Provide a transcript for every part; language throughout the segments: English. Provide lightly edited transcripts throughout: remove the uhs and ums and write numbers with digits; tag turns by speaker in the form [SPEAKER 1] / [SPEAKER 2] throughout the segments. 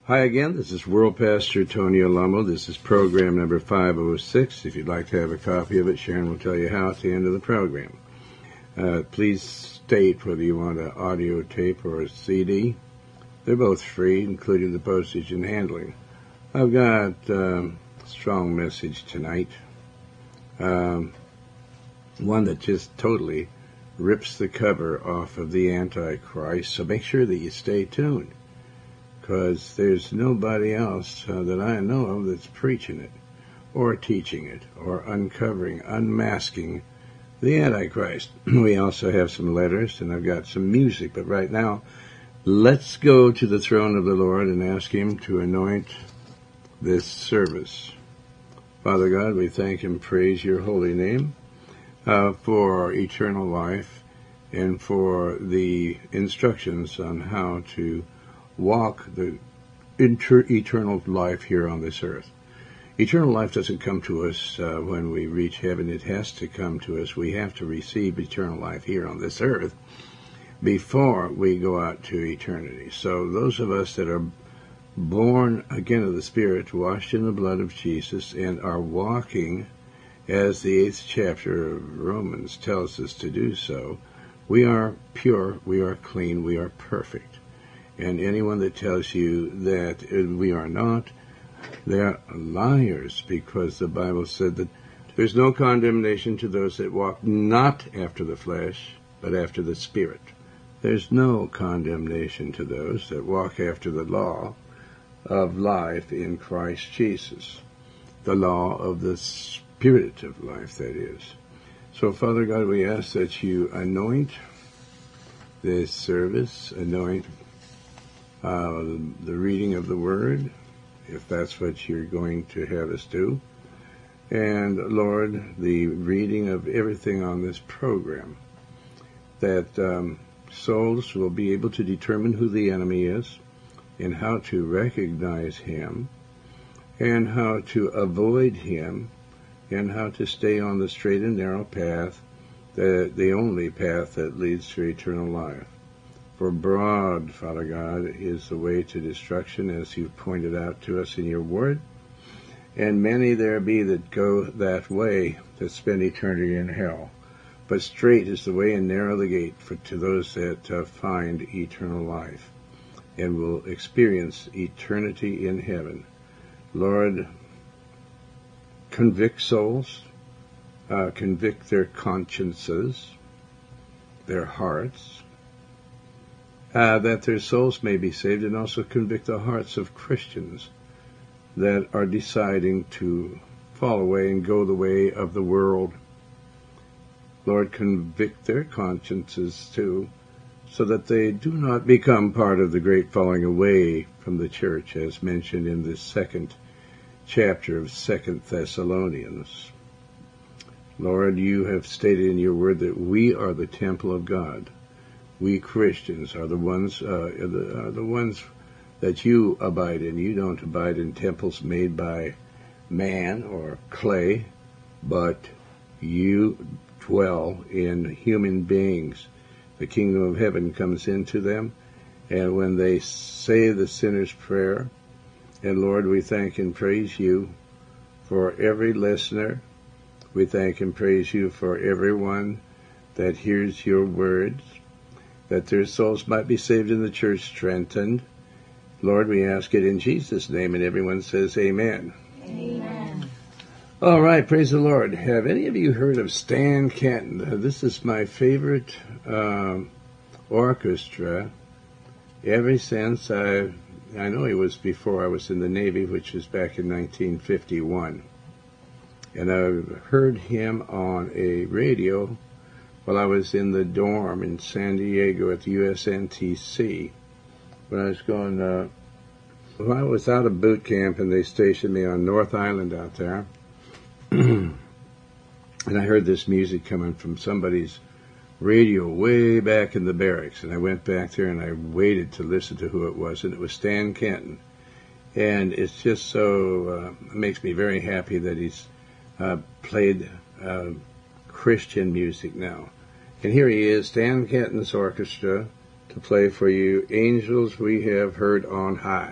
[SPEAKER 1] Hi again, this is World Pastor Tony Alamo. This is program number 506. If you'd like to have a copy of it, Sharon will tell you how at the end of the program. Please state whether you want an audio tape or a CD. They're both free, including the postage and handling. I've got a strong message tonight. One that just totally rips the cover off of the Antichrist, so make sure that you stay tuned. Because there's nobody else that I know of that's preaching it, or teaching it, or uncovering, unmasking the Antichrist. We also have some letters, and I've got some music, but right now, let's go to the throne of the Lord and ask Him to anoint this service. Father God, we thank and praise your holy name for eternal life and for the instructions on how to walk the eternal life here on this earth. Eternal life doesn't come to us when we reach heaven. It has to come to us. We have to receive eternal life here on this earth before we go out to eternity. So those of us that are born again of the Spirit, washed in the blood of Jesus, and are walking as the 8th chapter of Romans tells us to do so, we are pure, we are clean, we are perfect. And anyone that tells you that we are not, they're liars, because the Bible said that there's no condemnation to those that walk not after the flesh, but after the Spirit. There's no condemnation to those that walk after the law of life in Christ Jesus, the law of the Spirit of life, that is. So, Father God, we ask that you anoint this service, anoint the reading of the Word, if that's what you're going to have us do. And, Lord, the reading of everything on this program, that souls will be able to determine who the enemy is and how to recognize him and how to avoid him and how to stay on the straight and narrow path, the only path that leads to eternal life. For broad, Father God, is the way to destruction, as you've pointed out to us in your word. And many there be that go that way that spend eternity in hell. But straight is the way and narrow the gate to those that find eternal life and will experience eternity in heaven. Lord, convict souls, convict their consciences, their hearts, that their souls may be saved, and also convict the hearts of Christians that are deciding to fall away and go the way of the world. Lord, convict their consciences too, so that they do not become part of the great falling away from the church, as mentioned in the 2nd chapter of 2 Thessalonians. Lord, you have stated in your word that we are the temple of God. We Christians are the ones that you abide in. You don't abide in temples made by man or clay, but you dwell in human beings. The kingdom of heaven comes into them, and when they say the sinner's prayer, and Lord, we thank and praise you for every listener. We thank and praise you for everyone that hears your words, that their souls might be saved in the church strengthened. Lord, we ask it in Jesus' name, and everyone says amen.
[SPEAKER 2] Amen.
[SPEAKER 1] All right, praise the Lord. Have any of you heard of Stan Kenton? This is my favorite orchestra ever since I know he was before I was in the Navy, which was back in 1951. And I've heard him on a radio while I was in the dorm in San Diego at the USNTC. When I was going, I was out of boot camp, and they stationed me on North Island out there. And I heard this music coming from somebody's radio way back in the barracks. And I went back there and I waited to listen to who it was. And it was Stan Kenton. And it's just so, it makes me very happy that he's played Christian music now. And here he is, Stan Kenton's orchestra, to play for you, Angels We Have Heard on High.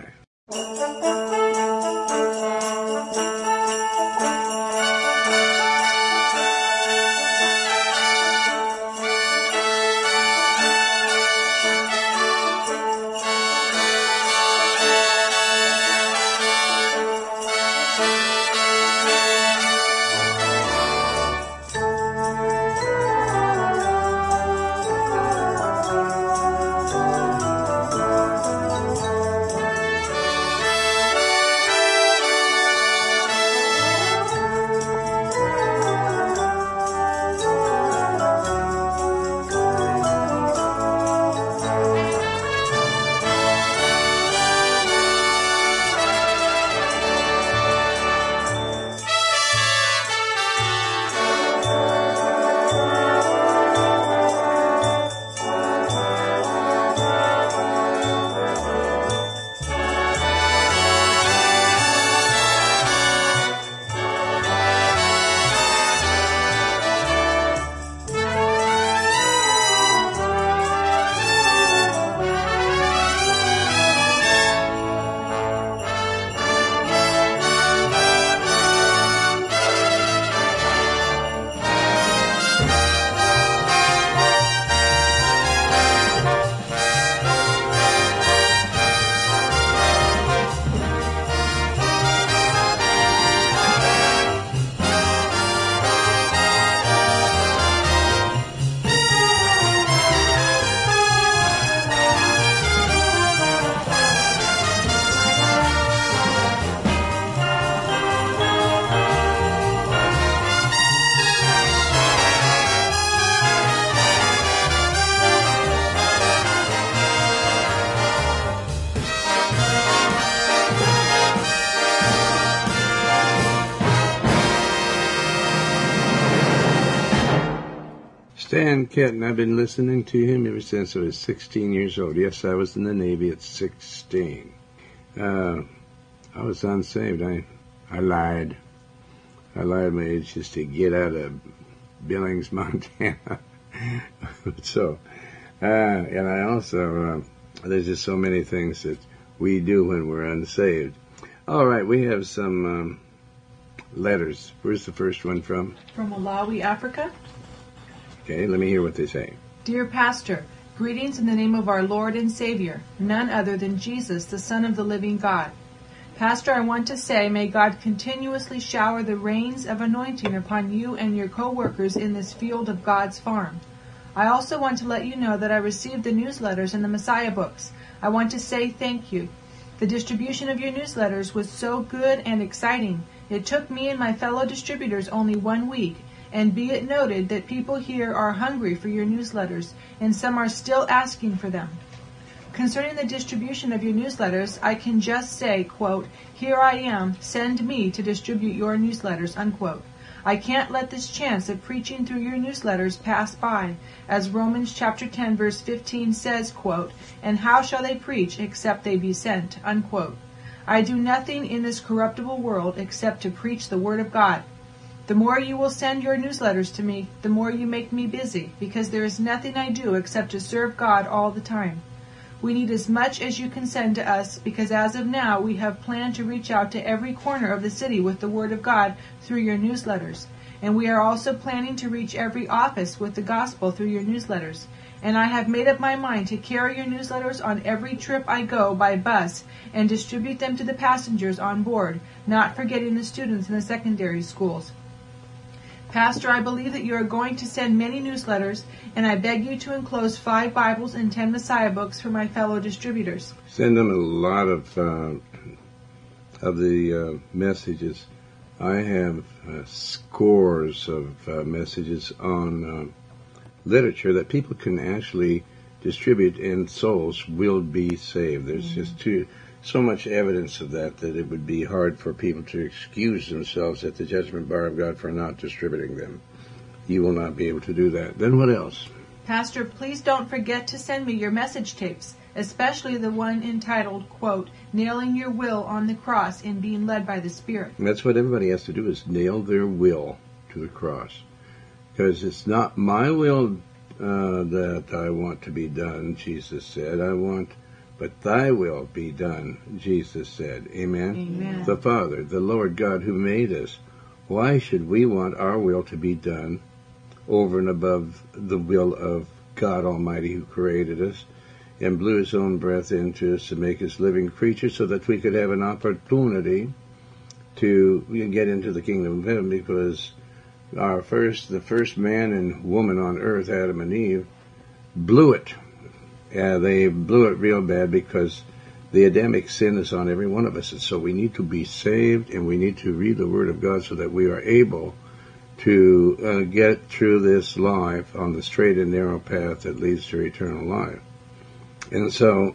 [SPEAKER 1] Stan Kenton, I've been listening to him ever since I was 16 years old. Yes, I was in the Navy at 16. I was unsaved. I lied. I lied my age just to get out of Billings, Montana. So, and I also, there's just so many things that we do when we're unsaved. All right, we have some letters. Where's the first one from?
[SPEAKER 2] From Malawi, Africa.
[SPEAKER 1] Okay, let me hear what they say.
[SPEAKER 2] Dear Pastor, greetings in the name of our Lord and Savior, none other than Jesus, the Son of the living God. Pastor, I want to say, may God continuously shower the rains of anointing upon you and your co-workers in this field of God's farm. I also want to let you know that I received the newsletters and the Messiah books. I want to say thank you. The distribution of your newsletters was so good and exciting. It took me and my fellow distributors only 1 week. And be it noted that people here are hungry for your newsletters, and some are still asking for them. Concerning the distribution of your newsletters, I can just say, quote, here I am, send me to distribute your newsletters, unquote. I can't let this chance of preaching through your newsletters pass by, as Romans chapter 10 verse 15 says, quote, and how shall they preach except they be sent, unquote. I do nothing in this corruptible world except to preach the word of God. The more you will send your newsletters to me, the more you make me busy, because there is nothing I do except to serve God all the time. We need as much as you can send to us, because as of now we have planned to reach out to every corner of the city with the Word of God through your newsletters. And we are also planning to reach every office with the gospel through your newsletters. And I have made up my mind to carry your newsletters on every trip I go by bus and distribute them to the passengers on board, not forgetting the students in the secondary schools. Pastor, I believe that you are going to send many newsletters, and I beg you to enclose 5 Bibles and 10 Messiah books for my fellow distributors.
[SPEAKER 1] Send them a lot of the messages. I have scores of messages on literature that people can actually distribute, and souls will be saved. There's just so much evidence of that it would be hard for people to excuse themselves at the judgment bar of God for not distributing them. You will not be able to do that. Then what else?
[SPEAKER 2] Pastor, please don't forget to send me your message tapes, especially the one entitled, quote, Nailing Your Will on the Cross and Being Led by the Spirit.
[SPEAKER 1] And that's what everybody has to do, is nail their will to the cross. Because it's not my will that I want to be done, Jesus said. I want but thy will be done, Jesus said. Amen?
[SPEAKER 2] Amen.
[SPEAKER 1] The Father, the Lord God who made us, why should we want our will to be done over and above the will of God Almighty who created us and blew his own breath into us to make us living creatures so that we could have an opportunity to get into the kingdom of heaven? Because the first man and woman on earth, Adam and Eve, blew it. They blew it real bad because the Adamic sin is on every one of us. And so we need to be saved, and we need to read the Word of God so that we are able to get through this life on the straight and narrow path that leads to eternal life. And so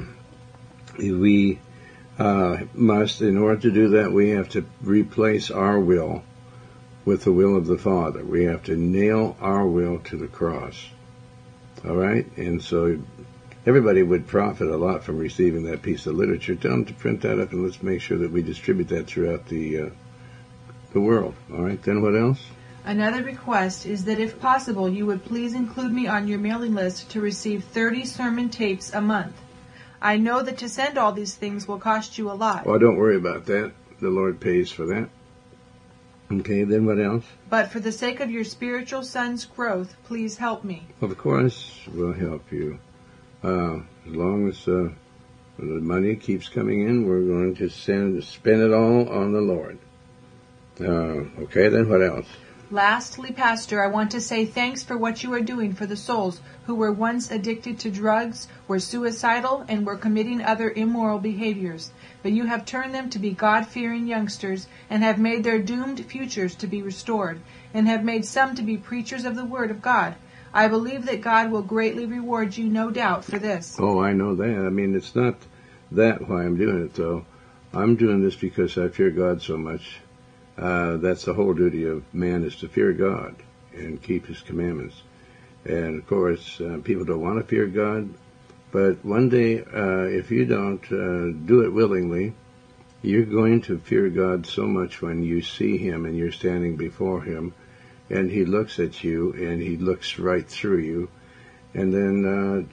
[SPEAKER 1] we must, in order to do that, we have to replace our will with the will of the Father. We have to nail our will to the cross. All right? And so everybody would profit a lot from receiving that piece of literature. Tell them to print that up, and let's make sure that we distribute that throughout the world. All right? Then what else?
[SPEAKER 2] Another request is that if possible, you would please include me on your mailing list to receive 30 sermon tapes a month. I know that to send all these things will cost you a lot.
[SPEAKER 1] Well, don't worry about that. The Lord pays for that. Okay, then what else?
[SPEAKER 2] But for the sake of your spiritual son's growth, please help me.
[SPEAKER 1] Of course, we'll help you. As long as the money keeps coming in, we're going to spend it all on the Lord. Okay, then what else?
[SPEAKER 2] Lastly, Pastor, I want to say thanks for what you are doing for the souls who were once addicted to drugs, were suicidal, and were committing other immoral behaviors. But you have turned them to be God-fearing youngsters and have made their doomed futures to be restored, and have made some to be preachers of the Word of God. I believe that God will greatly reward you, no doubt, for this.
[SPEAKER 1] Oh, I know that. I mean, it's not that why I'm doing it, though. I'm doing this because I fear God so much. That's the whole duty of man, is to fear God and keep his commandments. And of course, people don't want to fear God, but one day, if you don't do it willingly, you're going to fear God so much when you see him and you're standing before him, and he looks at you and he looks right through you, and then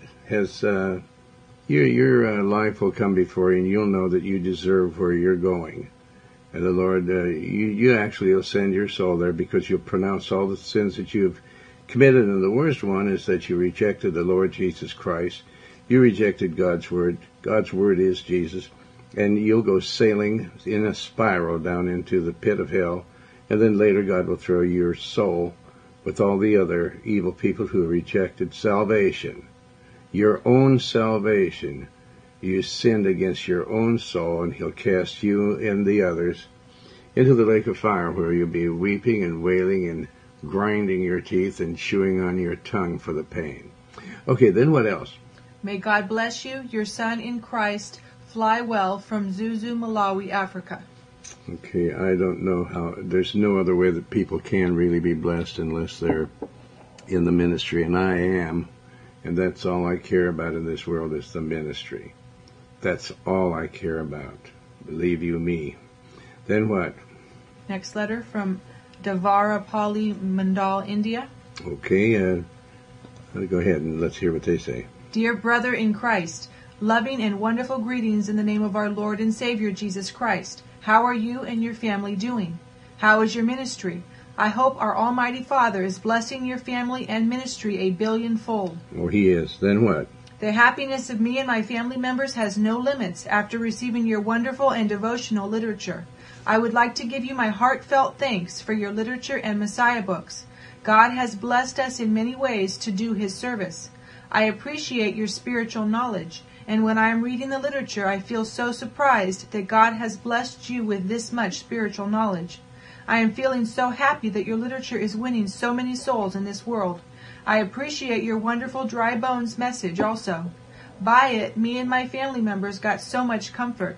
[SPEAKER 1] your life will come before you, and you'll know that you deserve where you're going. And the Lord, you actually will send your soul there because you'll pronounce all the sins that you've committed. And the worst one is that you rejected the Lord Jesus Christ. You rejected God's Word. God's Word is Jesus. And you'll go sailing in a spiral down into the pit of hell. And then later God will throw your soul with all the other evil people who rejected salvation. Your own salvation. You sinned against your own soul, and he'll cast you and the others into the lake of fire, where you'll be weeping and wailing and grinding your teeth and chewing on your tongue for the pain. Okay, then what else?
[SPEAKER 2] May God bless you, your son in Christ. Fly well from Zuzu, Malawi, Africa.
[SPEAKER 1] Okay, I don't know how. There's no other way that people can really be blessed unless they're in the ministry, and I am. And that's all I care about in this world is the ministry. That's all I care about. Believe you me. Then what?
[SPEAKER 2] Next letter from Davarapalli Mandal, India.
[SPEAKER 1] Okay, go ahead and let's hear what they say.
[SPEAKER 2] Dear brother in Christ, loving and wonderful greetings in the name of our Lord and Savior Jesus Christ. How are you and your family doing? How is your ministry? I hope our Almighty Father is blessing your family and ministry a billionfold.
[SPEAKER 1] Oh, he is. Then what?
[SPEAKER 2] The happiness of me and my family members has no limits after receiving your wonderful and devotional literature. I would like to give you my heartfelt thanks for your literature and Messiah books. God has blessed us in many ways to do his service. I appreciate your spiritual knowledge, and when I am reading the literature, I feel so surprised that God has blessed you with this much spiritual knowledge. I am feeling so happy that your literature is winning so many souls in this world. I appreciate your wonderful Dry Bones message also. By it, me and my family members got so much comfort.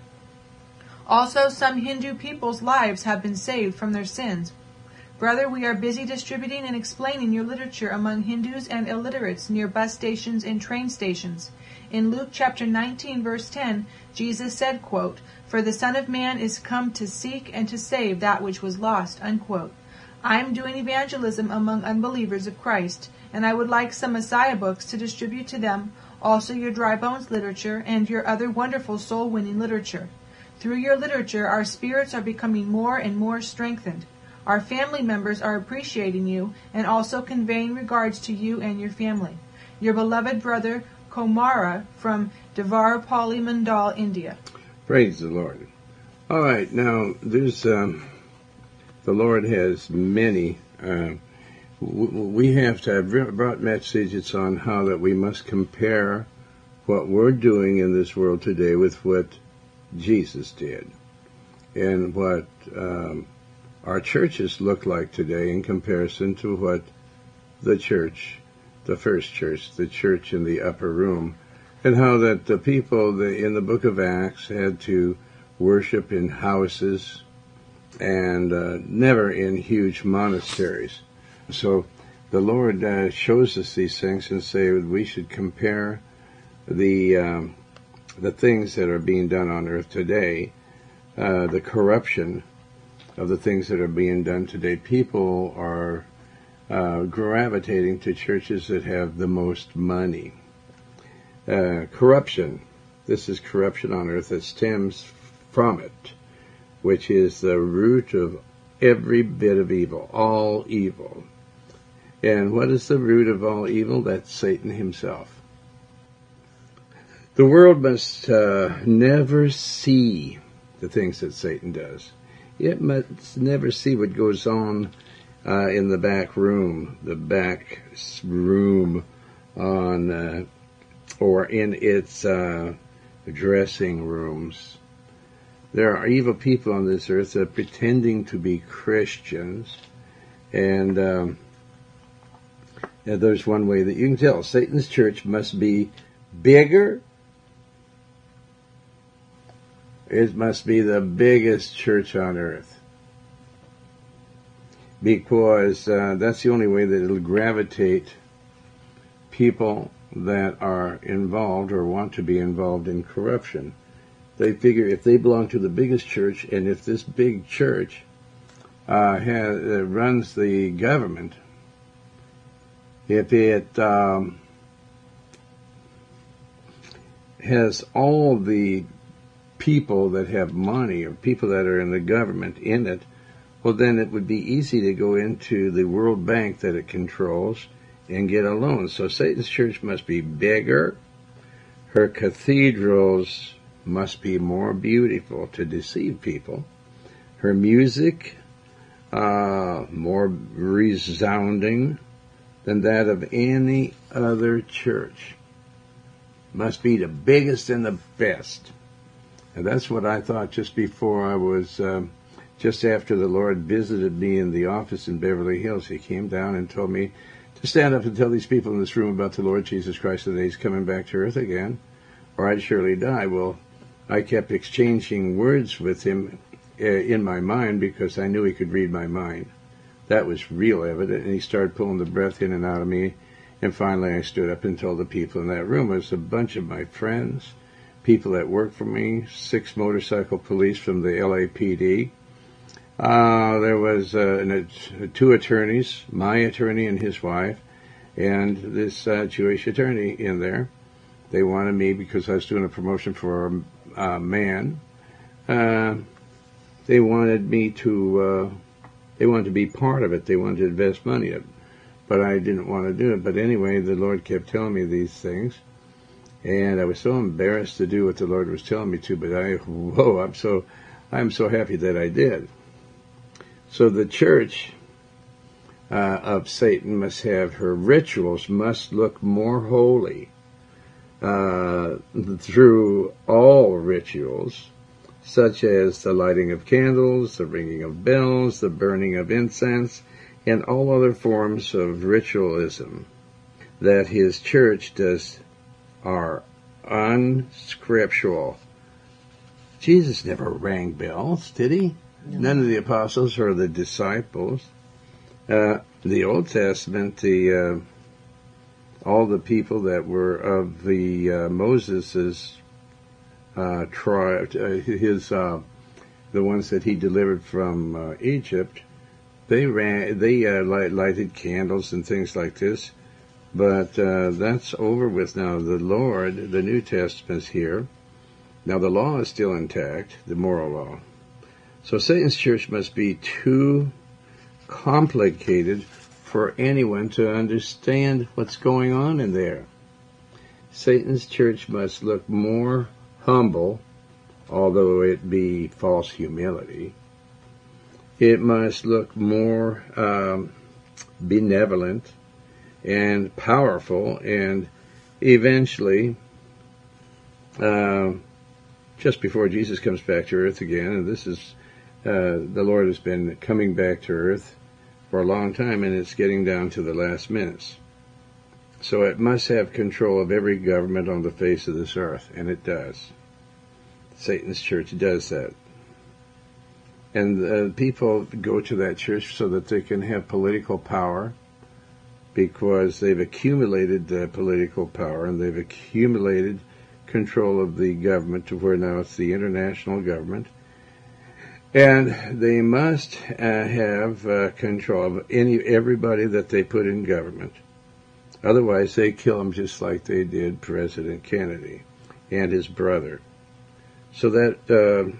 [SPEAKER 2] Also, some Hindu people's lives have been saved from their sins. Brother, we are busy distributing and explaining your literature among Hindus and illiterates near bus stations and train stations. In Luke chapter 19, verse 10, Jesus said, quote, "For the Son of Man is come to seek and to save that which was lost," unquote. I am doing evangelism among unbelievers of Christ, and I would like some Messiah books to distribute to them also your Dry Bones literature, and your other wonderful soul-winning literature. Through your literature, our spirits are becoming more and more strengthened. Our family members are appreciating you and also conveying regards to you and your family. Your beloved brother, Komara, from Devarapalli Mandal, India.
[SPEAKER 1] Praise the Lord. All right, now, there's, the Lord has many, we have to have brought messages on how that we must compare what we're doing in this world today with what Jesus did, and what our churches look like today in comparison to what the church, the first church, the church in the upper room, and how that the people in the book of Acts had to worship in houses and never in huge monasteries. So the Lord shows us these things and say we should compare the things that are being done on earth today, the corruption of the things that are being done today. People are gravitating to churches that have the most money. Corruption. This is corruption on earth that stems from it, which is the root of every bit of evil, all evil. And what is the root of all evil? That's Satan himself. The world must never see the things that Satan does. It must never see what goes on in the back room, on or in its dressing rooms. There are evil people on this earth that are pretending to be Christians, and there's one way that you can tell. Satan's church must be bigger. It must be the biggest church on earth, because that's the only way that it'll gravitate people that are involved or want to be involved in corruption. They figure if they belong to the biggest church, and if this big church runs the government, if it has all the people that have money or people that are in the government in it, well, then it would be easy to go into the World Bank that it controls and get a loan. So Satan's church must be bigger. Her cathedrals must be more beautiful to deceive people. Her music more resounding than that of any other church. Must be the biggest and the best. And that's what I thought just before I was, just after the Lord visited me in the office in Beverly Hills. He came down and told me to stand up and tell these people in this room about the Lord Jesus Christ, that he's coming back to earth again, or I'd surely die. Well, I kept exchanging words with him in my mind because I knew he could read my mind. That was real evident, and he started pulling the breath in and out of me, and finally I stood up and told the people in that room. It was a bunch of my friends, people that work for me, 6 motorcycle police from the LAPD. There was 2 attorneys, my attorney and his wife, and this Jewish attorney in there. They wanted me, because I was doing a promotion for a man, they wanted me to, they wanted to be part of it. They wanted to invest money in it. But I didn't want to do it. But anyway, the Lord kept telling me these things. And I was so embarrassed to do what the Lord was telling me to, but I'm so happy that I did. So the church of Satan must have, her rituals must look more holy through all rituals, such as the lighting of candles, the ringing of bells, the burning of incense, and all other forms of ritualism that his church does are unscriptural. Jesus never rang bells, did he? No. None of the apostles or the disciples. The Old Testament, all the people that were of the Moses's tribe, the ones that he delivered from Egypt, they lighted candles and things like this. But that's over with now. The Lord, the New Testament's here. Now the law is still intact, the moral law. So Satan's church must be too complicated for anyone to understand what's going on in there. Satan's church must look more humble, although it be false humility. It must look more benevolent and powerful, and eventually, just before Jesus comes back to earth again, and this is, the Lord has been coming back to earth for a long time, and it's getting down to the last minutes. So it must have control of every government on the face of this earth, and it does. Satan's church does that. And people go to that church so that they can have political power, because they've accumulated political power, and they've accumulated control of the government to where now it's the international government. And they must have control of everybody that they put in government. Otherwise, they kill them just like they did President Kennedy and his brother. So that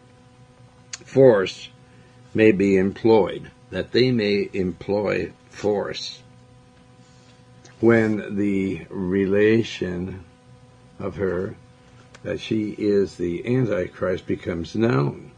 [SPEAKER 1] force may be employed, that they may employ force when the relation of her, that she is the Antichrist, becomes known.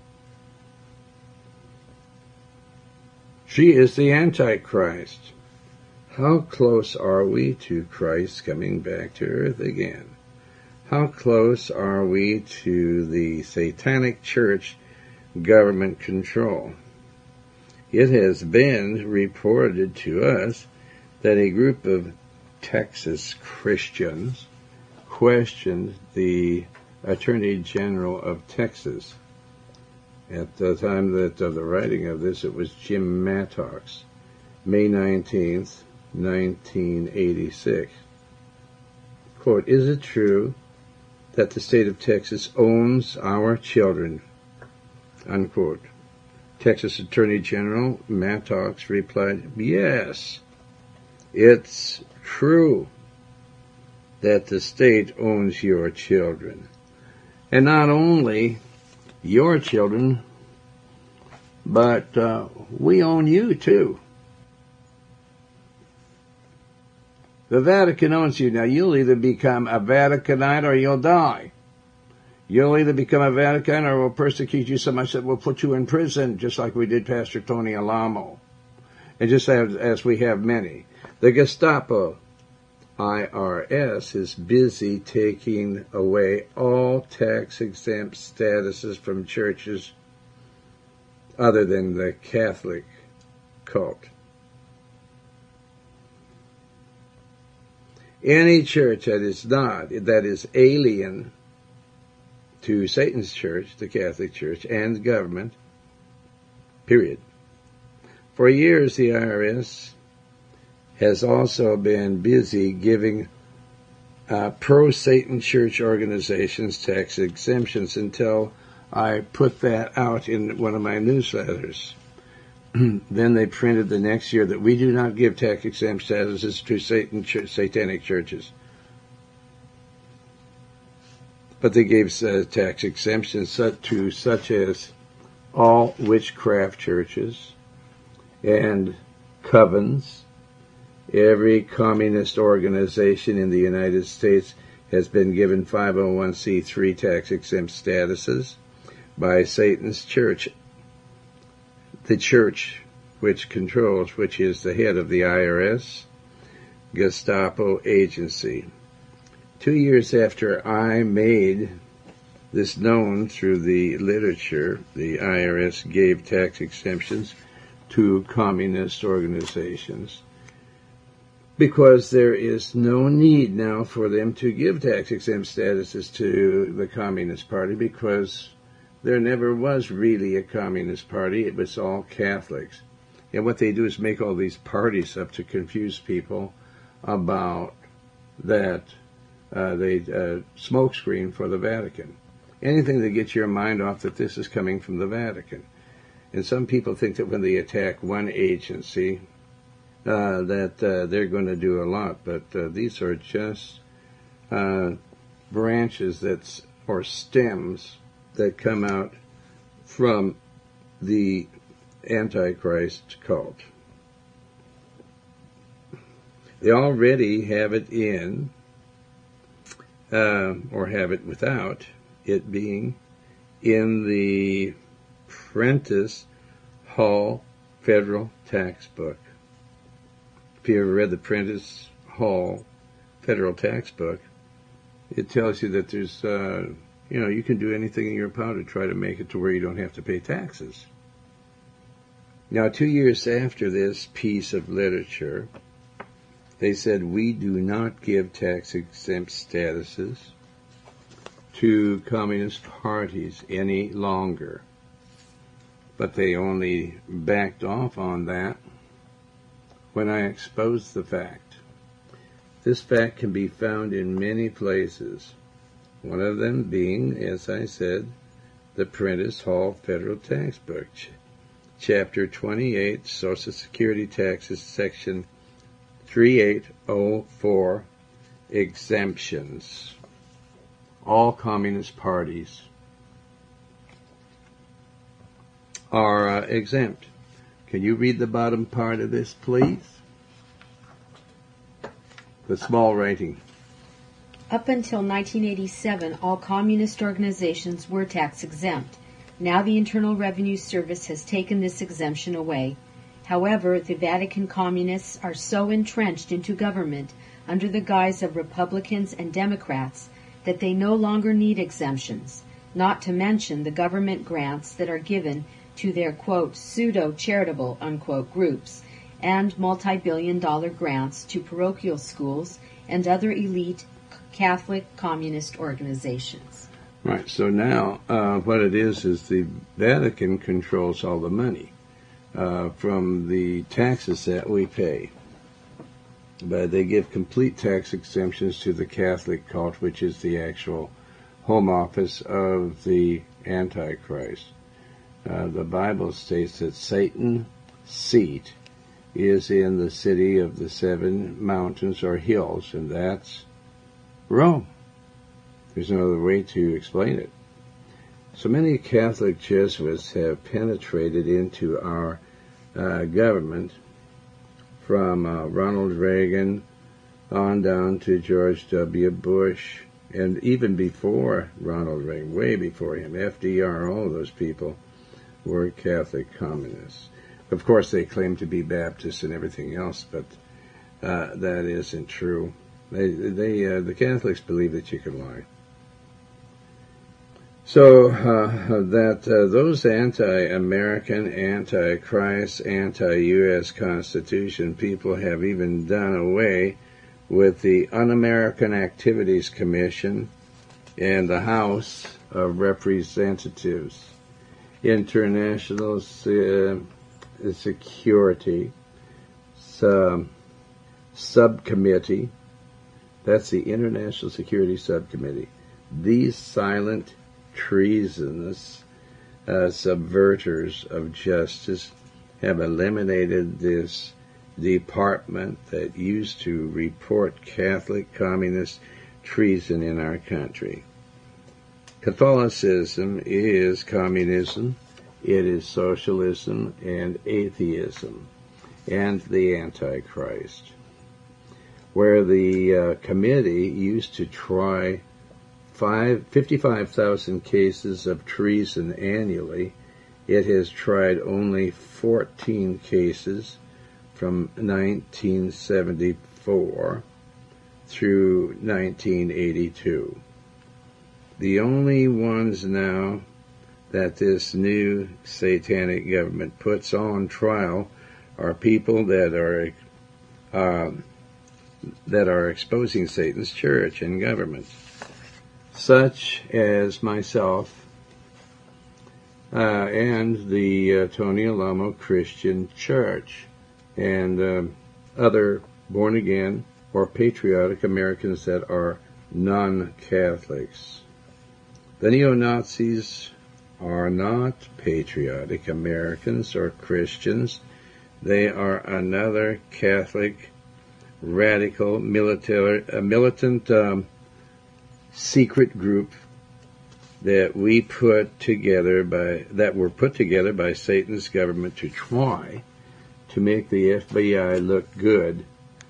[SPEAKER 1] She is the Antichrist. How close are we to Christ coming back to earth again? How close are we to the satanic church government control? It has been reported to us that a group of Texas Christians questioned the Attorney General of Texas. At the time of the writing of this, it was Jim Mattox, May 19th, 1986. Quote, "Is it true that the state of Texas owns our children?" Unquote. Texas Attorney General Mattox replied, "Yes, it's true that the state owns your children. And not only your children, but we own you too. The Vatican owns you. Now, you'll either become a Vaticanite or you'll die. You'll either become a Vatican or we'll persecute you so much that we'll put you in prison, just like we did Pastor Tony Alamo. And just as we have many. The Gestapo, IRS, is busy taking away all tax-exempt statuses from churches other than the Catholic cult. Any church that is alien to Satan's church, the Catholic Church, and government, period. For years, the IRS has also been busy giving pro-Satan church organizations tax exemptions until I put that out in one of my newsletters. Then they printed the next year that we do not give tax-exempt statuses to satanic churches. But they gave tax exemptions to such as all witchcraft churches and covens. Every communist organization in the United States has been given 501c3 tax-exempt statuses by Satan's church. The church which is the head of the IRS, Gestapo agency. 2 years after I made this known through the literature, the IRS gave tax exemptions to communist organizations, because there is no need now for them to give tax-exempt statuses to the Communist Party, because there never was really a Communist Party. It was all Catholics. And what they do is make all these parties up to confuse people about that they smokescreen for the Vatican. Anything that gets your mind off that this is coming from the Vatican. And some people think that when they attack one agency, that they're going to do a lot, but these are just branches or stems that come out from the Antichrist cult. They already have it in, or have it without it being in the Prentice Hall Federal Tax Book. If you ever read the Prentice Hall Federal Tax Book, it tells you that there's, you can do anything in your power to try to make it to where you don't have to pay taxes. Now, 2 years after this piece of literature, they said, we do not give tax-exempt statuses to communist parties any longer. But they only backed off on that when I exposed the fact. This fact can be found in many places, one of them being, as I said, the Prentice Hall Federal Tax Book, Chapter 28, Social Security Taxes, Section 3804, Exemptions. All communist parties are exempt. Can you read the bottom part of this, please? The small writing.
[SPEAKER 3] Up until 1987, all communist organizations were tax exempt. Now the Internal Revenue Service has taken this exemption away. However, the Vatican communists are so entrenched into government under the guise of Republicans and Democrats that they no longer need exemptions, not to mention the government grants that are given to their, quote, pseudo-charitable, unquote, groups, and multi-billion-dollar grants to parochial schools and other elite Catholic communist organizations.
[SPEAKER 1] Right, so now what it is the Vatican controls all the money from the taxes that we pay. But they give complete tax exemptions to the Catholic cult, which is the actual home office of the Antichrist. The Bible states that Satan's seat is in the city of the 7 mountains or hills, and that's Rome. There's no other way to explain it. So many Catholic Jesuits have penetrated into our government, from Ronald Reagan on down to George W. Bush, and even before Ronald Reagan, way before him, FDR, all of those people were Catholic communists. Of course, they claim to be Baptists and everything else, but that isn't true. The Catholics believe that you can lie. So that those anti-American, anti-Christ, anti-U.S. Constitution people have even done away with the Un-American Activities Commission and the House of Representatives, International Security Subcommittee. That's the International Security Subcommittee. These silent, treasonous subverters of justice have eliminated this department that used to report Catholic communist treason in our country. Catholicism is communism, it is socialism and atheism, and the Antichrist. Where the committee used to try 55,000 cases of treason annually, it has tried only 14 cases from 1974 through 1982. The only ones now that this new satanic government puts on trial are people that are exposing Satan's church and government, such as myself and the Tony Alamo Christian Church and other born-again or patriotic Americans that are non-Catholics. The neo-Nazis are not patriotic Americans or Christians. They are another Catholic, radical, militant secret group that were put together by Satan's government to try to make the FBI look good,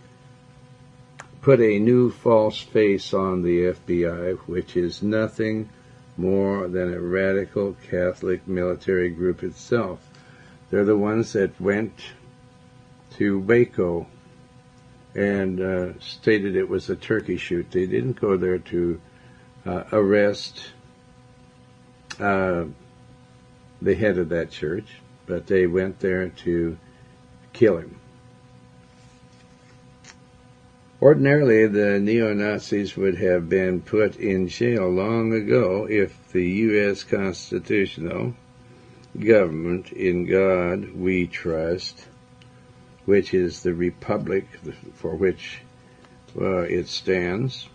[SPEAKER 1] put a new false face on the FBI, which is nothing more than a radical Catholic military group itself. They're the ones that went to Waco and stated it was a turkey shoot. They didn't go there to arrest the head of that church, but they went there to kill him. Ordinarily, the neo-Nazis would have been put in jail long ago if the U.S. constitutional government, in God we trust, which is the republic for which it stands,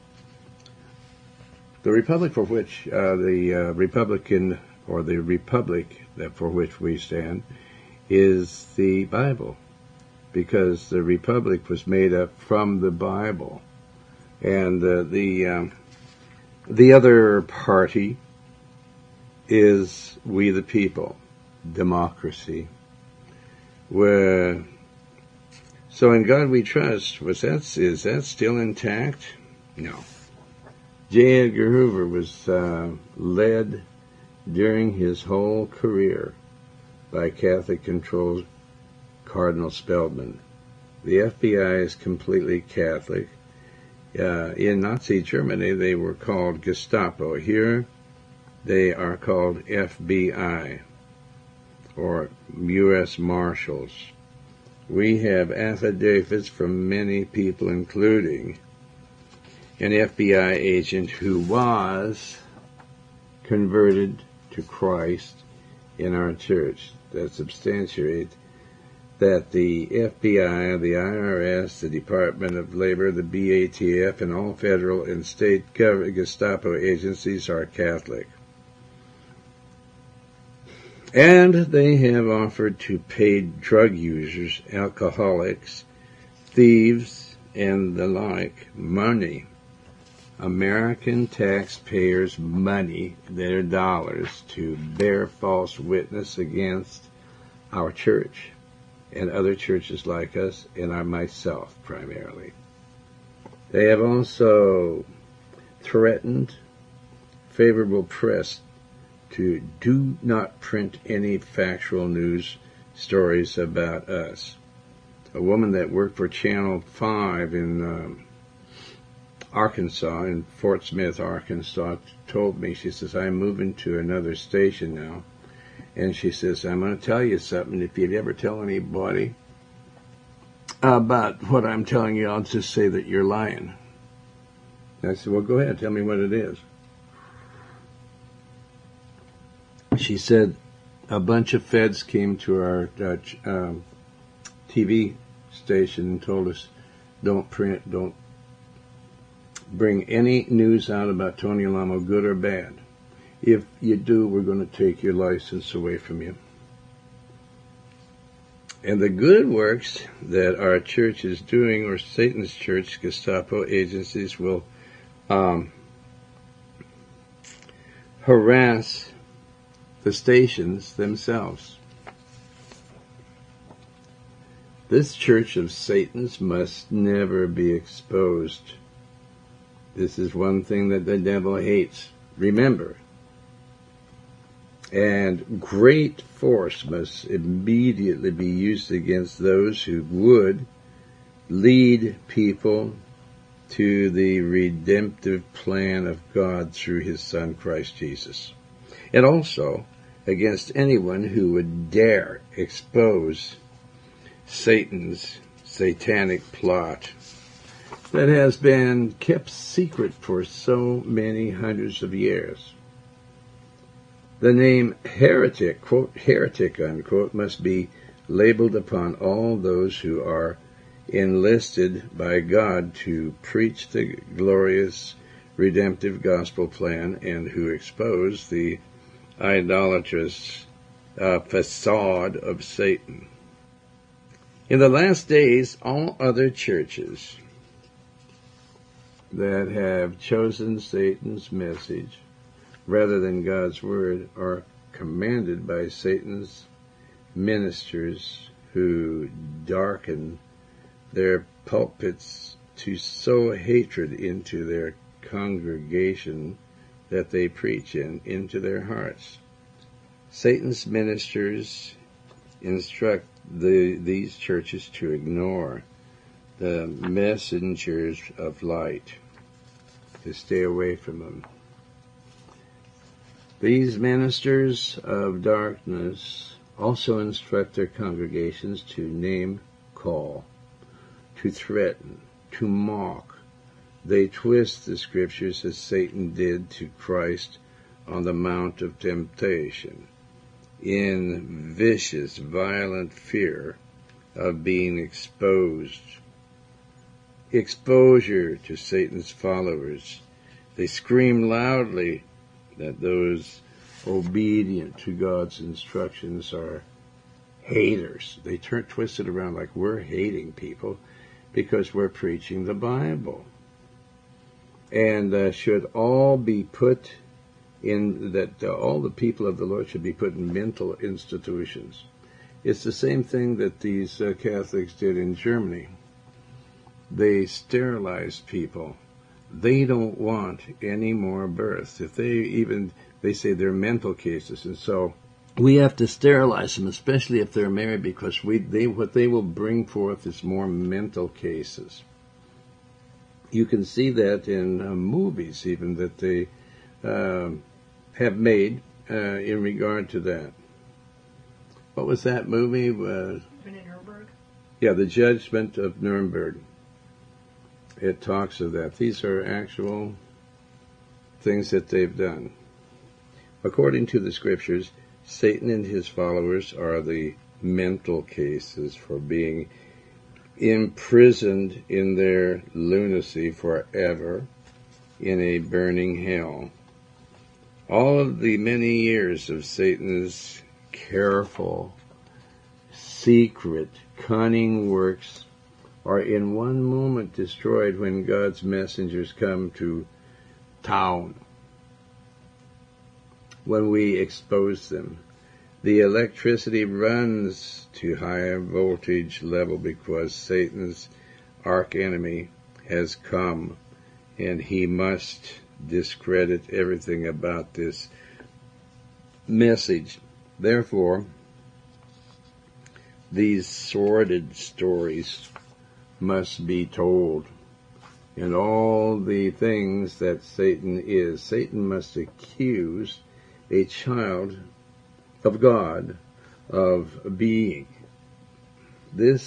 [SPEAKER 1] the republic for which the Republican, or the republic for which we stand, is the Bible, because the republic was made up from the Bible, and the other party is we the people, democracy. So in God we trust. Is that still intact? No. J. Edgar Hoover was led during his whole career by Catholic-controlled Cardinal Spellman. The FBI is completely Catholic. In Nazi Germany, they were called Gestapo. Here, they are called FBI, or U.S. Marshals. We have affidavits from many people, including an FBI agent who was converted to Christ in our church, that substantiate that the FBI, the IRS, the Department of Labor, the BATF, and all federal and state Gestapo agencies are Catholic. And they have offered to pay drug users, alcoholics, thieves, and the like money, American taxpayers' money, their dollars, to bear false witness against our church and other churches like us, and myself primarily. They have also threatened favorable press to do not print any factual news stories about us. A woman that worked for Channel 5 in Arkansas, in Fort Smith, Arkansas, told me, she says, I'm moving to another station now. And she says, I'm going to tell you something. If you'd ever tell anybody about what I'm telling you, I'll just say that you're lying. And I said, well, go ahead, tell me what it is. She said, a bunch of feds came to our TV station and told us, don't bring any news out about Tony Alamo, good or bad. If you do, we're going to take your license away from you. And the good works that our church is doing, or Satan's church, Gestapo agencies, will harass the stations themselves. This church of Satan's must never be exposed. This is one thing that the devil hates. Remember. And great force must immediately be used against those who would lead people to the redemptive plan of God through his Son, Christ Jesus. And also against anyone who would dare expose Satan's satanic plot that has been kept secret for so many hundreds of years. The name heretic, quote, heretic, unquote, must be labeled upon all those who are enlisted by God to preach the glorious redemptive gospel plan and who expose the idolatrous facade of Satan. In the last days, all other churches that have chosen Satan's message rather than God's word are commanded by Satan's ministers who darken their pulpits to sow hatred into their congregation that they preach into their hearts. Satan's ministers instruct these churches to ignore the messengers of light, to stay away from them. These ministers of darkness also instruct their congregations to name, call, to threaten, to mock. They twist the scriptures as Satan did to Christ on the Mount of Temptation, in vicious, violent fear of being exposed. Exposure to Satan's followers. They scream loudly that those obedient to God's instructions are haters. They twist it around like we're hating people because we're preaching the Bible. And should all be put in that all the people of the Lord should be put in mental institutions. It's the same thing that these Catholics did in Germany. They sterilized people. They don't want any more births. If they say they're mental cases, and so we have to sterilize them, especially if they're married, because what they will bring forth is more mental cases. You can see that in movies, even that they have made in regard to that. What was that movie?
[SPEAKER 2] Nuremberg?
[SPEAKER 1] Yeah, The Judgment of Nuremberg. It talks of that. These are actual things that they've done. According to the scriptures, Satan and his followers are the mental cases for being imprisoned in their lunacy forever in a burning hell. All of the many years of Satan's careful, secret, cunning works are in one moment destroyed when God's messengers come to town. When we expose them, the electricity runs to higher voltage level because Satan's archenemy has come, and he must discredit everything about this message. Therefore, these sordid stories must be told. And all the things that Satan is. Satan must accuse a child of God of being. This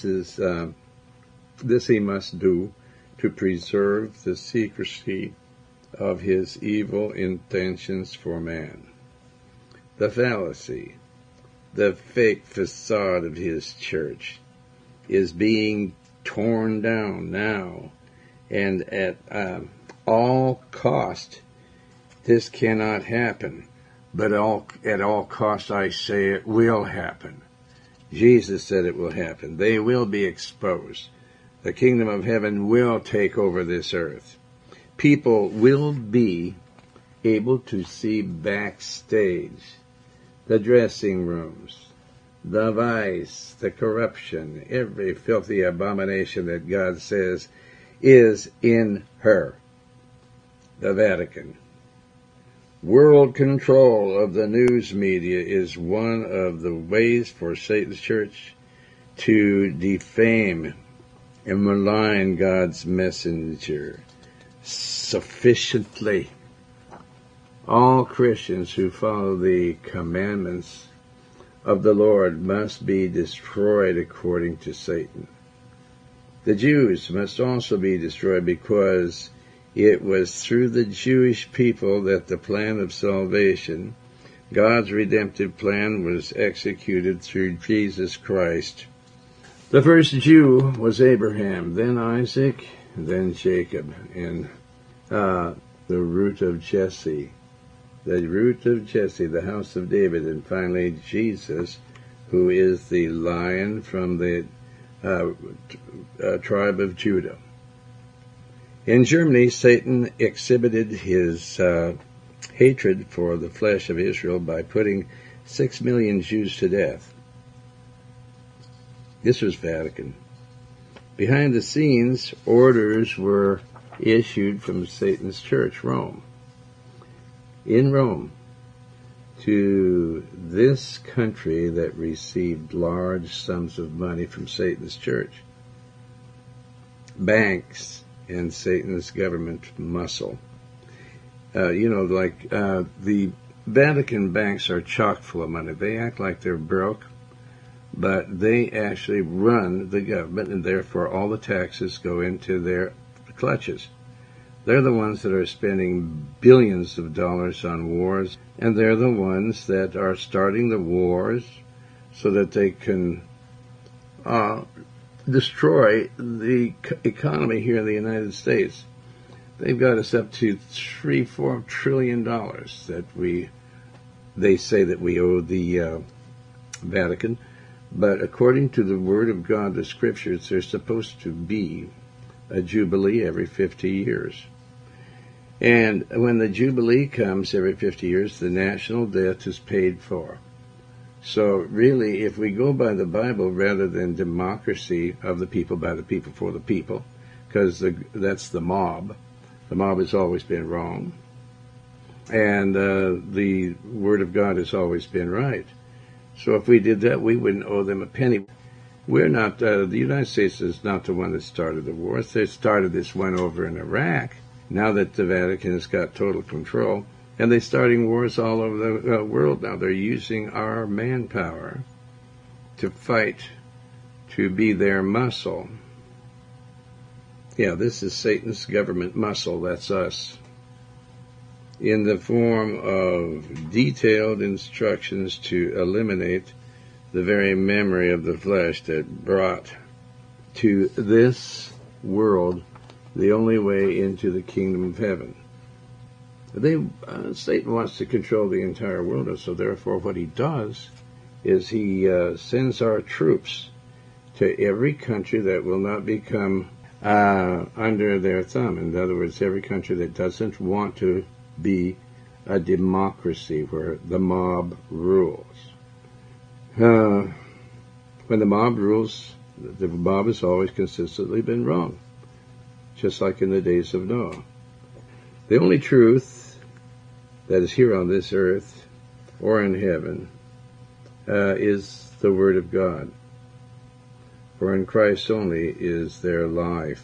[SPEAKER 1] he must do to preserve the secrecy of his evil intentions for man. The fallacy, the fake facade of his church is being torn down now, and at all cost, this cannot happen. But at all cost, I say it will happen. Jesus said it will happen. They will be exposed. The kingdom of heaven will take over this earth. People will be able to see backstage, the dressing rooms, the vice, the corruption, every filthy abomination that God says is in her, the Vatican. World control of the news media is one of the ways for Satan's church to defame and malign God's messenger sufficiently. All Christians who follow the commandments of the Lord must be destroyed according to Satan. The Jews must also be destroyed because it was through the Jewish people that the plan of salvation, God's redemptive plan, was executed through Jesus Christ. The first Jew was Abraham, then Isaac, then Jacob, and the root of Jesse. The root of Jesse, the house of David, and finally Jesus, who is the lion from the tribe of Judah. In Germany, Satan exhibited his hatred for the flesh of Israel by putting 6 million Jews to death. This was Vatican. Behind the scenes, orders were issued from Satan's church, Rome. In Rome, to this country that received large sums of money from Satan's church. Banks and Satan's government muscle. The Vatican banks are chock full of money. They act like they're broke, but they actually run the government, and therefore all the taxes go into their clutches. They're the ones that are spending billions of dollars on wars, and they're the ones that are starting the wars so that they can destroy the economy here in the United States. They've got us up to $3-4 trillion that they say that we owe the Vatican. But according to the Word of God, the Scriptures, there's supposed to be a Jubilee every 50 years. And when the Jubilee comes every 50 years, the national debt is paid for. So really, if we go by the Bible rather than democracy of the people, by the people, for the people, because that's the mob has always been wrong. And the Word of God has always been right. So if we did that, we wouldn't owe them a penny. We're not, the United States is not the one that started the war. They started this one over in Iraq. Now that the Vatican has got total control, and they're starting wars all over the world now. They're using our manpower to fight, to be their muscle. Yeah, this is Satan's government muscle. That's us. In the form of detailed instructions to eliminate the very memory of the flesh that brought to this world the only way into the kingdom of heaven. Satan wants to control the entire world, and so therefore what he does is he sends our troops to every country that will not become under their thumb. In other words, every country that doesn't want to be a democracy where the mob rules. When the mob rules, the mob has always consistently been wrong, just like in the days of Noah. The only truth that is here on this earth or in heaven is the Word of God. For in Christ only is there life.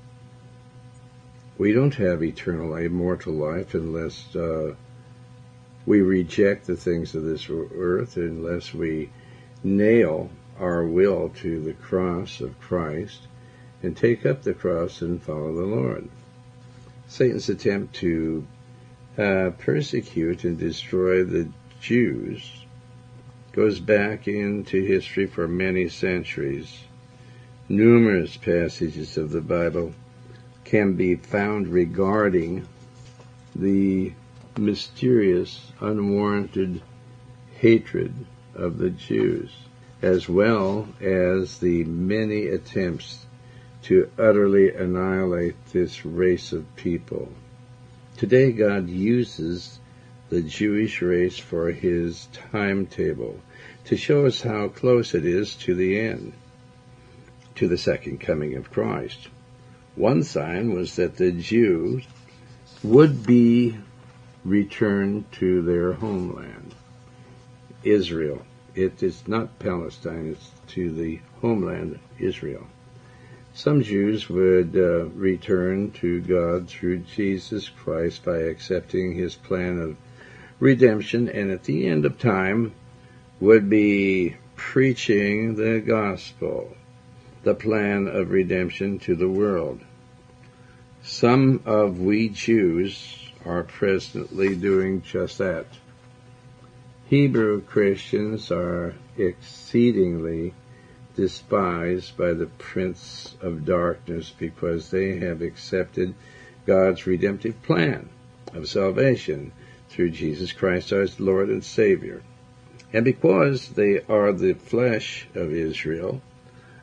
[SPEAKER 1] We don't have eternal, immortal life unless we reject the things of this earth, unless we nail our will to the cross of Christ and take up the cross and follow the Lord. Satan's attempt to persecute and destroy the Jews goes back into history for many centuries. Numerous passages of the Bible can be found regarding the mysterious, unwarranted hatred of the Jews, as well as the many attempts to utterly annihilate this race of people. Today, God uses the Jewish race for his timetable to show us how close it is to the end, to the second coming of Christ. One sign was that the Jews would be returned to their homeland, Israel. It is not Palestine, it's to the homeland, Israel. Some Jews would return to God through Jesus Christ by accepting his plan of redemption, and at the end of time would be preaching the gospel, the plan of redemption to the world. Some of we Jews are presently doing just that. Hebrew Christians are exceedingly despised by the prince of darkness because they have accepted God's redemptive plan of salvation through Jesus Christ our Lord and Savior. And because they are the flesh of Israel,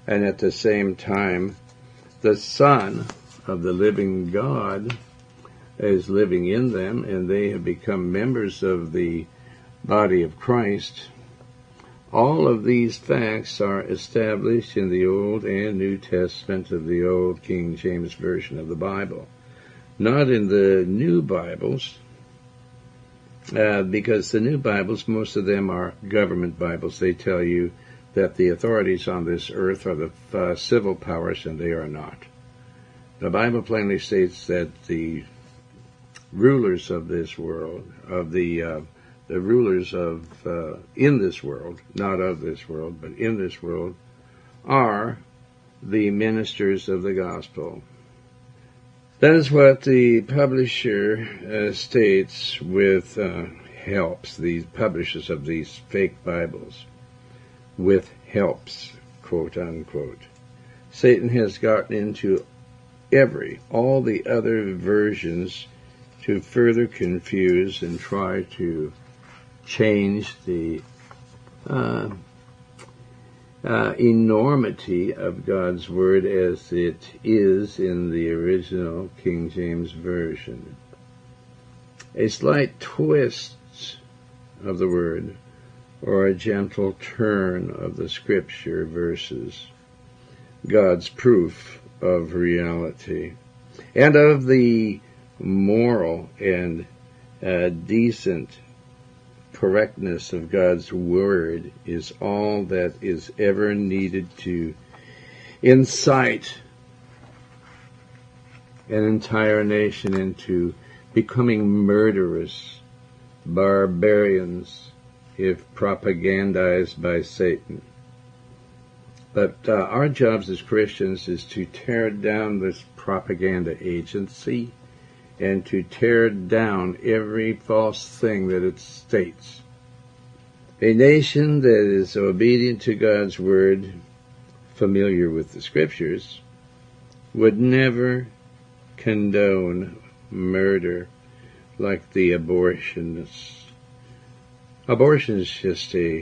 [SPEAKER 1] and at the same time, the Son of the living God is living in them, and they have become members of the body of Christ. All of these facts are established in the Old and New Testament of the Old King James Version of the Bible. Not in the New Bibles, because the New Bibles, most of them are government Bibles. They tell you that the authorities on this earth are the civil powers, and they are not. The Bible plainly states that the rulers of this world, of the rulers of in this world, not of this world, but in this world, are the ministers of the gospel. That is what the publisher states with helps, the publishers of these fake Bibles, with helps, quote unquote. Satan has gotten into all the other versions to further confuse and try to change the enormity of God's Word as it is in the original King James Version. A slight twist of the Word, or a gentle turn of the Scripture verses God's proof of reality, and of the moral and decent correctness of God's Word is all that is ever needed to incite an entire nation into becoming murderous barbarians if propagandized by Satan. But our jobs as Christians is to tear down this propaganda agency and to tear down every false thing that it states. A nation that is obedient to God's Word, familiar with the Scriptures, would never condone murder like the abortionists. Abortion is just a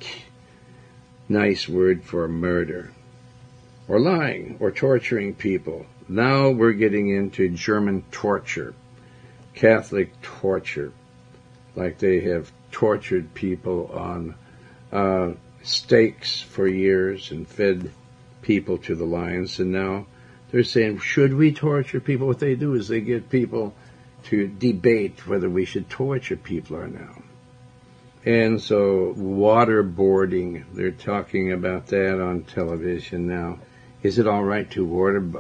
[SPEAKER 1] nice word for murder, or lying, or torturing people. Now we're getting into German torture, Catholic torture, like they have tortured people on stakes for years and fed people to the lions, and now they're saying, should we torture people? What they do is they get people to debate whether we should torture people or not. And so waterboarding, they're talking about that on television now. Is it all right to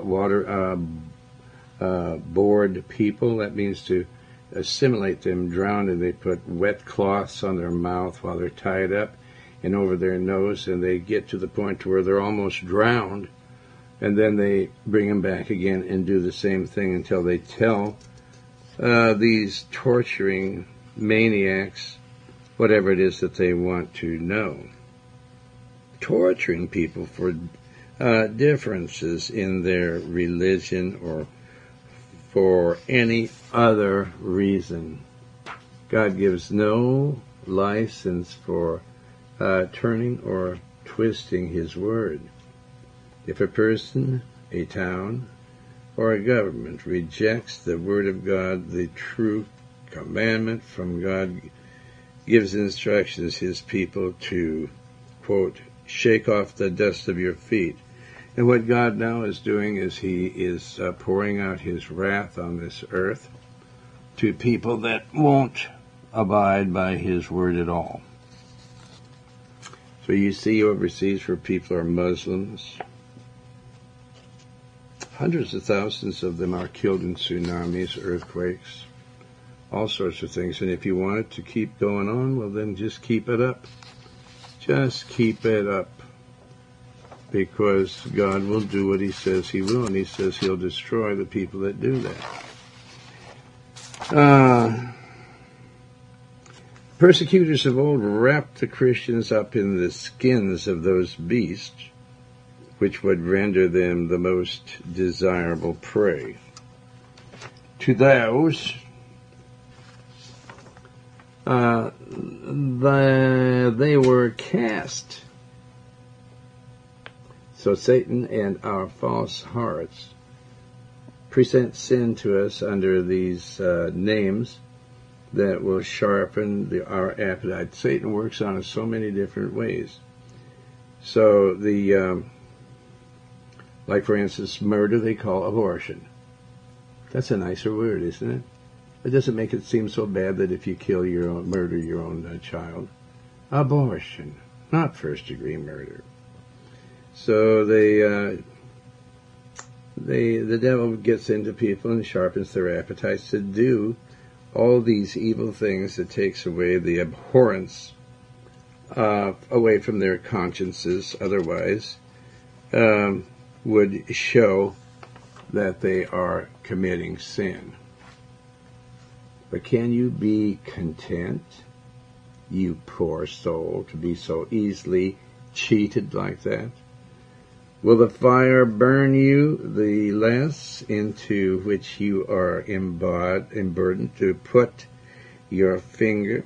[SPEAKER 1] board people? That means to assimilate them, drown, and they put wet cloths on their mouth while they're tied up and over their nose, and they get to the point where they're almost drowned, and then they bring them back again and do the same thing until they tell these torturing maniacs whatever it is that they want to know. Torturing people for differences in their religion or for any other reason. God gives no license for turning or twisting His Word. If a person, a town, or a government rejects the Word of God, the true commandment from God, gives instructions His people to, quote, shake off the dust of your feet. And what God now is doing is He is pouring out His wrath on this earth to people that won't abide by His Word at all. So you see overseas where people are Muslims, hundreds of thousands of them are killed in tsunamis, earthquakes, all sorts of things. And if you want it to keep going on, well then just keep it up. Just keep it up. Because God will do what He says He will, and He says He'll destroy the people that do that. Persecutors of old wrapped the Christians up in the skins of those beasts, which would render them the most desirable prey. To those, they were cast. So Satan and our false hearts present sin to us under these names that will sharpen our appetite. Satan works on us so many different ways. So like for instance, murder they call abortion. That's a nicer word, isn't it? It doesn't make it seem so bad that if you murder your own child. Abortion, not first-degree murder. So the devil gets into people and sharpens their appetites to do all these evil things that takes away the abhorrence away from their consciences. Otherwise, would show that they are committing sin. But can you be content, you poor soul, to be so easily cheated like that? Will the fire burn you the less into which you are burdened to put your finger?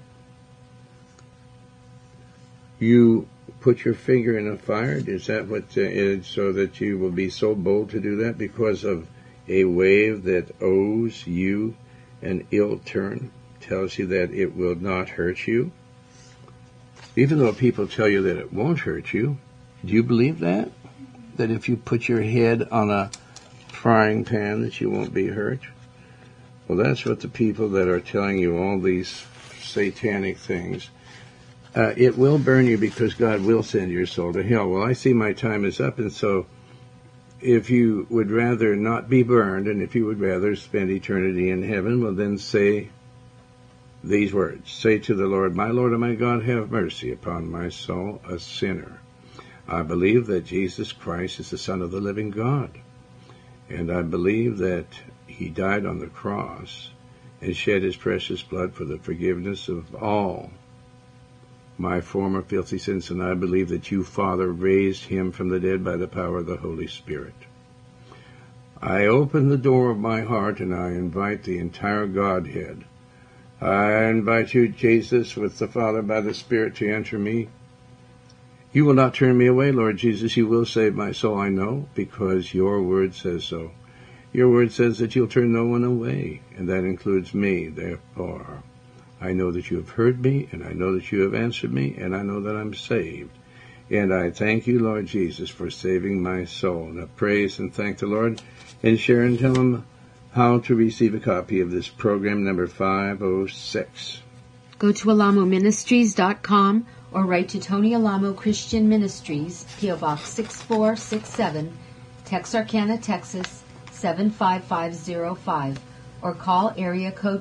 [SPEAKER 1] You put your finger in a fire? Is that what is, so that you will be so bold to do that because of a wave that owes you an ill turn, tells you that it will not hurt you? Even though people tell you that it won't hurt you, do you believe that? That if you put your head on a frying pan that you won't be hurt? Well, that's what the people that are telling you all these satanic things, it will burn you because God will send your soul to hell. Well, I see my time is up, and so if you would rather not be burned, and if you would rather spend eternity in heaven, well, then say these words. Say to the Lord and my God, have mercy upon my soul, a sinner. I believe that Jesus Christ is the Son of the living God. And I believe that he died on the cross and shed his precious blood for the forgiveness of all my former filthy sins. And I believe that you, Father, raised him from the dead by the power of the Holy Spirit. I open the door of my heart and I invite the entire Godhead. I invite you, Jesus, with the Father by the Spirit, to enter me. You will not turn me away, Lord Jesus. You will save my soul, I know, because your word says so. Your word says that you'll turn no one away, and that includes me. Therefore, I know that you have heard me, and I know that you have answered me, and I know that I'm saved. And I thank you, Lord Jesus, for saving my soul. And I praise and thank the Lord. And Sharon, tell them how to receive a copy of this program number 506.
[SPEAKER 3] Go to alamoministries.com or write to Tony Alamo Christian Ministries, P.O. Box 6467, Texarkana, Texas 75505, or call area code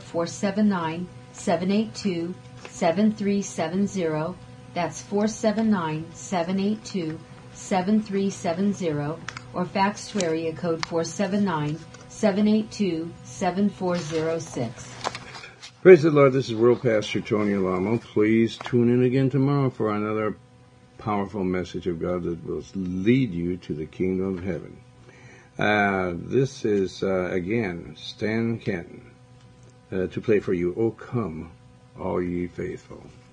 [SPEAKER 3] 479-782-7370. That's 479-782-7370, or fax to area code 479-782-7406.
[SPEAKER 1] Praise the Lord. This is World Pastor Tony Alamo. Please tune in again tomorrow for another powerful message of God that will lead you to the kingdom of heaven. This is, again, Stan Kenton to play for you, "O Come, All Ye Faithful."